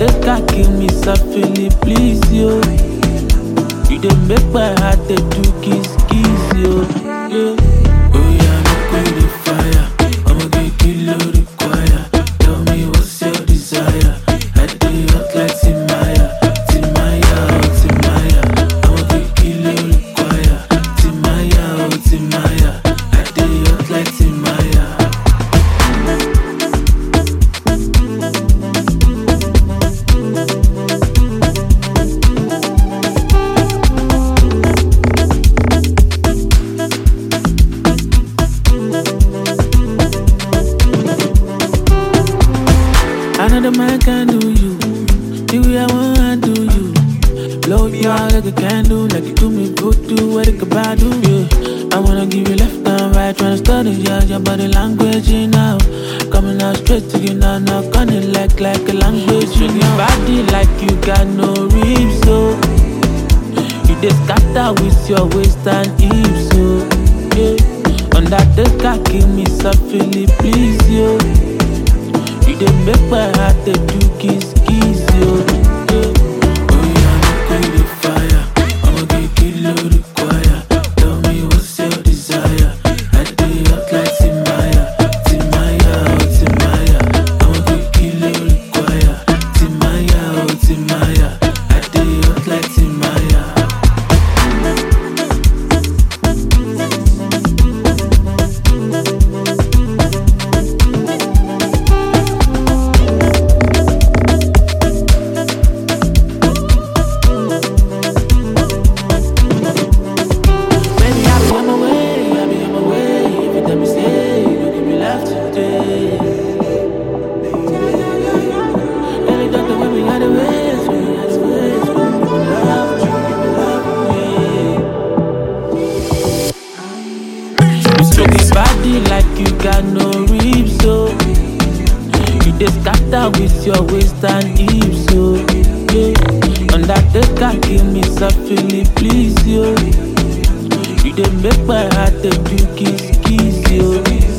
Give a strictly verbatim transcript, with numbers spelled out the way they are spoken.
Undertaker kill me softly, please, yo. You dey make my heart dey do kiss, kiss, yo. Yeah. Oh yeah, make we dey fire. I'ma get kilo require. Tell me what's your desire. I dey hot like Timaya, Timaya, oh Timaya. I'ma get kilo require. Timaya, oh Timaya. I dey hot like Timaya. Another man can do you, the way I wanna do you. Blow you out like a candle, like you do me voodoo, what it could do, yeah. I wanna give you left and right, tryna study yeah, your body language, you know. Coming out straight to you now, knock on it like, like a language, you know. Body like you got no ribs, so you just scatter with your waist and hips, so yeah. On that Undertaker kill me softly, please, yo. You dey make my heart dey do kiss, kiss, yo. Yeah. Oh yeah, make we dey fire. I'ma get kilo require. Tell me what's your desire. I dey hot like Timaya, Timaya, oh Timaya. I'ma get kilo require. Timaya, oh Timaya. I dey hot like Timaya. Like you got no ribs, so you just scatter with your waist and hips, so yeah. Undertaker kill me softly, please, yo. You dey make my heart dey do kiss, kiss, yo.